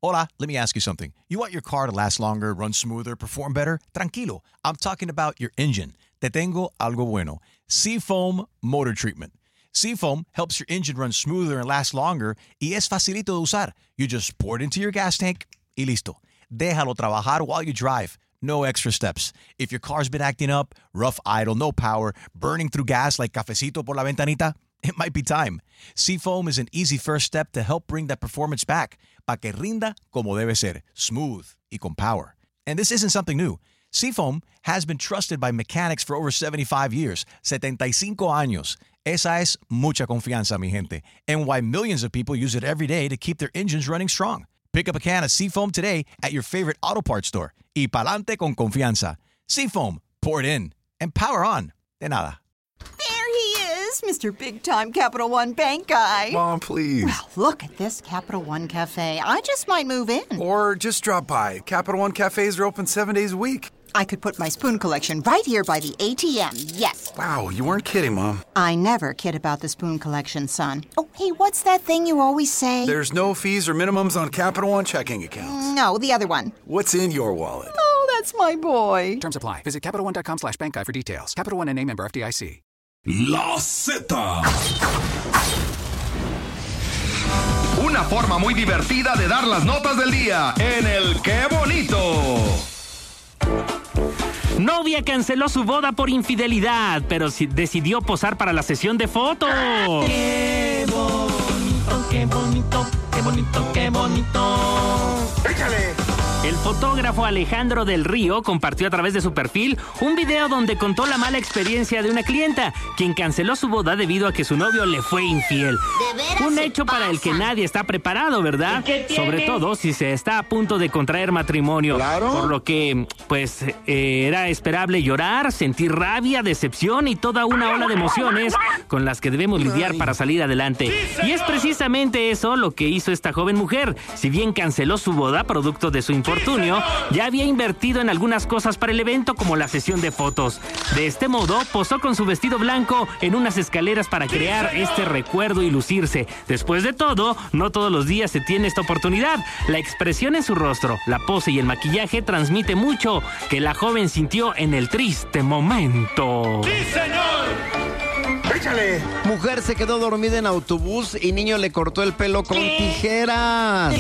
Hola, let me ask you something. You want your car to last longer, run smoother, perform better? Tranquilo. I'm talking about your engine. Te tengo algo bueno. Seafoam Motor Treatment. Seafoam helps your engine run smoother and last longer y es facilito de usar. You just pour it into your gas tank y listo. Déjalo trabajar while you drive. No extra steps. If your car's been acting up, rough idle, no power, burning through gas like cafecito por la ventanita, it might be time. Seafoam is an easy first step to help bring that performance back, para que rinda como debe ser, smooth y con power. And this isn't something new. Seafoam has been trusted by mechanics for over 75 years, 75 años. Esa es mucha confianza, mi gente, and why millions of people use it every day to keep their engines running strong. Pick up a can of Seafoam today at your favorite auto parts store. Y pa'lante con confianza. Seafoam, pour it in, and power on. De nada. Mr. Big-Time Capital One Bank guy. Mom, please. Well, look at this Capital One Cafe. I just might move in. Or just drop by. Capital One Cafes are open 7 days a week. I could put my spoon collection right here by the ATM, yes. Wow, you weren't kidding, Mom. I never kid about the spoon collection, son. Oh, hey, what's that thing you always say? There's no fees or minimums on Capital One checking accounts. No, the other one. What's in your wallet? Oh, that's my boy. Terms apply. Visit CapitalOne.com/bankguy for details. Capital One NA, member FDIC. La Z. Una forma muy divertida de dar las notas del día en el Qué Bonito. Novia canceló su boda por infidelidad, pero decidió posar para la sesión de fotos. ¡Qué bonito, qué bonito, qué bonito, qué bonito! ¡Échale! El fotógrafo Alejandro del Río compartió a través de su perfil un video donde contó la mala experiencia de una clienta, quien canceló su boda debido a que su novio le fue infiel. Un hecho para el que nadie está preparado, ¿verdad? Sobre todo si se está a punto de contraer matrimonio. Claro. Por lo que, pues, era esperable llorar, sentir rabia, decepción y toda una ola de emociones con las que debemos lidiar para salir adelante. Y es precisamente eso lo que hizo esta joven mujer. Si bien canceló su boda producto de su infortunio, ya había invertido en algunas cosas para el evento, como la sesión de fotos. De este modo, posó con su vestido blanco en unas escaleras para crear este recuerdo y lucirse. Después de todo, no todos los días se tiene esta oportunidad. La expresión en su rostro, la pose y el maquillaje transmite mucho que la joven sintió en el triste momento. ¡Sí, señor! ¡Échale! Mujer se quedó dormida en autobús y niño le cortó el pelo con tijeras.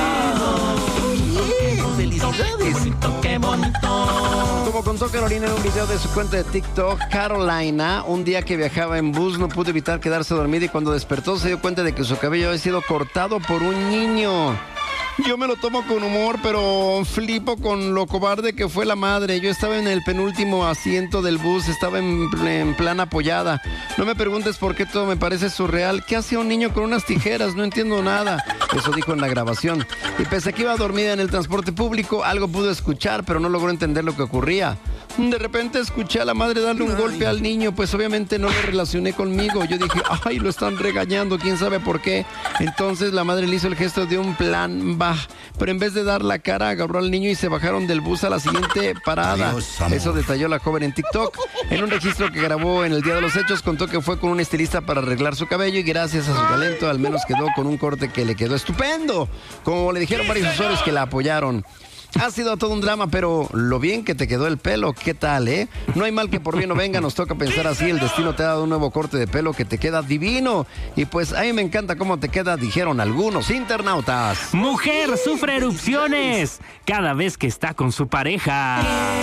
¡Felicidades! ¡Qué bonito! Como contó Carolina en un video de su cuenta de TikTok, Carolina, un día que viajaba en bus no pudo evitar quedarse dormida y cuando despertó se dio cuenta de que su cabello había sido cortado por un niño. Yo me lo tomo con humor, pero flipo con lo cobarde que fue la madre. Yo estaba en el penúltimo asiento del bus, estaba en plan apoyada. No me preguntes por qué todo me parece surreal. ¿Qué hacía un niño con unas tijeras? No entiendo nada. Eso dijo en la grabación. Y pese a que iba dormida en el transporte público, algo pudo escuchar, pero no logró entender lo que ocurría. De repente escuché a la madre darle un golpe al niño, pues obviamente no lo relacioné conmigo. Yo dije, ay, lo están regañando, quién sabe por qué. Entonces la madre le hizo el gesto de un plan, pero en vez de dar la cara, agarró al niño y se bajaron del bus a la siguiente parada. Dios, eso detalló la joven en TikTok. En un registro que grabó en el día de los hechos, contó que fue con un estilista para arreglar su cabello y gracias a su talento, al menos quedó con un corte que le quedó estupendo. Como le dijeron varios usuarios que la apoyaron. Ha sido todo un drama, pero lo bien que te quedó el pelo, ¿qué tal, eh? No hay mal que por bien no venga, nos toca pensar así, el destino te ha dado un nuevo corte de pelo que te queda divino. Y pues a mí me encanta cómo te queda, dijeron algunos internautas. Mujer sufre erupciones cada vez que está con su pareja.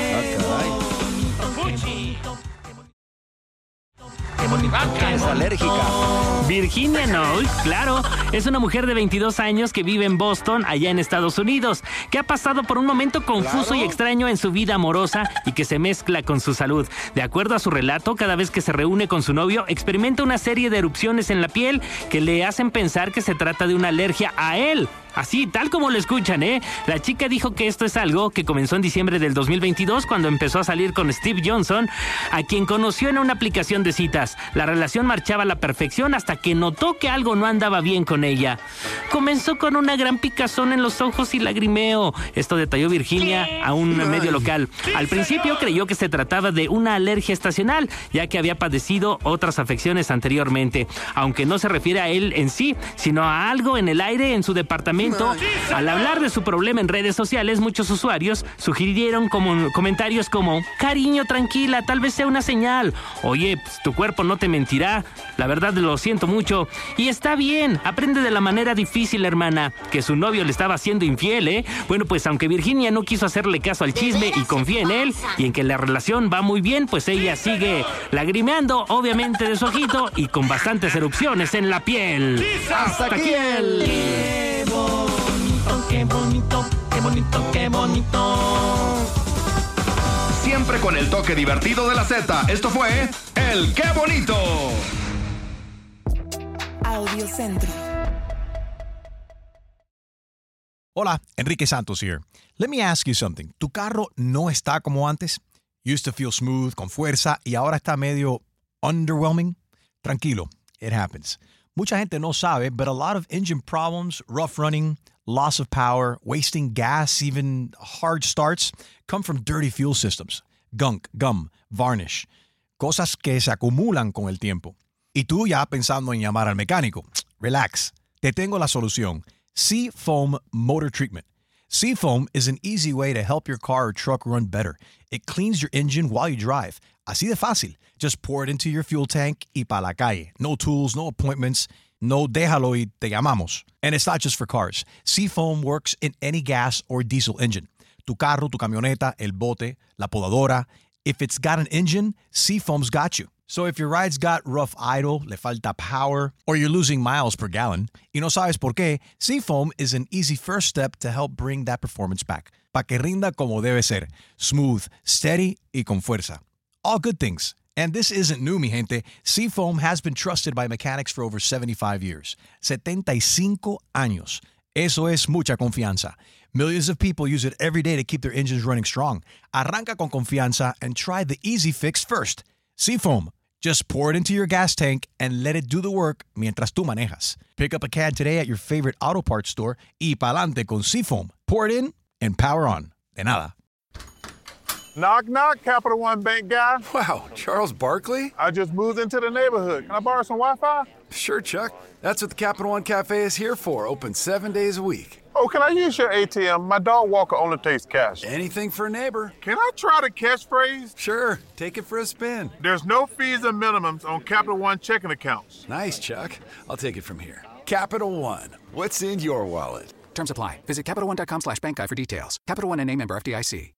Es alérgica. Virginia Knowles, claro, es una mujer de 22 años que vive en Boston, allá en Estados Unidos, que ha pasado por un momento confuso y extraño en su vida amorosa y que se mezcla con su salud. De acuerdo a su relato, cada vez que se reúne con su novio, experimenta una serie de erupciones en la piel que le hacen pensar que se trata de una alergia a él. Así, tal como lo escuchan, ¿eh? La chica dijo que esto es algo que comenzó en diciembre del 2022 cuando empezó a salir con Steve Johnson, a quien conoció en una aplicación de citas. La relación marchaba a la perfección hasta hasta que notó que algo no andaba bien con ella. Comenzó con una gran picazón en los ojos y lagrimeo. Esto detalló Virginia a un medio local. Al principio creyó que se trataba de una alergia estacional, ya que había padecido otras afecciones anteriormente. Aunque no se refiere a él en sí, sino a algo en el aire en su departamento. Al hablar de su problema en redes sociales, muchos usuarios sugirieron comentarios como: cariño, tranquila, tal vez sea una señal. Oye, pues, tu cuerpo no te mentirá. La verdad, lo siento mucho. Y está bien, aprende de la manera difícil, hermana. Que su novio le estaba siendo infiel, ¿eh? Bueno, pues aunque Virginia no quiso hacerle caso al chisme y confía en él y en que la relación va muy bien, pues ella sigue lagrimeando, obviamente de su ojito y con bastantes erupciones en la piel. ¡Hasta aquí el... ¡Qué bonito, qué bonito, qué bonito, qué bonito! Siempre con el toque divertido de la Z. Esto fue el Qué Bonito. Audio Centro. Hola, Enrique Santos here. Let me ask you something. ¿Tu carro no está como antes? Used to feel smooth, con fuerza, y ahora está medio underwhelming? Tranquilo, it happens. Mucha gente no sabe, but a lot of engine problems, rough running, loss of power, wasting gas, even hard starts, come from dirty fuel systems. Gunk, gum, varnish. Cosas que se acumulan con el tiempo. Y tú ya pensando en llamar al mecánico. Relax. Te tengo la solución. Seafoam Motor Treatment. Seafoam is an easy way to help your car or truck run better. It cleans your engine while you drive. Así de fácil. Just pour it into your fuel tank y pa' la calle. No tools, no appointments. No déjalo y te llamamos. And it's not just for cars. Seafoam works in any gas or diesel engine. Tu carro, tu camioneta, el bote, la podadora. If it's got an engine, Seafoam's got you. So if your ride's got rough idle, le falta power, or you're losing miles per gallon, y no sabes por qué, Seafoam is an easy first step to help bring that performance back. Pa' que rinda como debe ser. Smooth, steady, y con fuerza. All good things. And this isn't new, mi gente. Seafoam has been trusted by mechanics for over 75 years. 75 años. Eso es mucha confianza. Millions of people use it every day to keep their engines running strong. Arranca con confianza and try the easy fix first. Seafoam. Just pour it into your gas tank and let it do the work mientras tú manejas. Pick up a can today at your favorite auto parts store y pa'lante con Seafoam. Pour it in and power on. De nada. Knock, knock, Capital One Bank guy. Wow, Charles Barkley? I just moved into the neighborhood. Can I borrow some Wi-Fi? Sure, Chuck. That's what the Capital One Cafe is here for. Open 7 days a week. Oh, can I use your ATM? My dog Walker only takes cash. Anything for a neighbor. Can I try the catchphrase? Sure, take it for a spin. There's no fees and minimums on Capital One checking accounts. Nice, Chuck. I'll take it from here. Capital One. What's in your wallet? Terms apply. Visit CapitalOne.com/bankguy for details. Capital One and a member FDIC.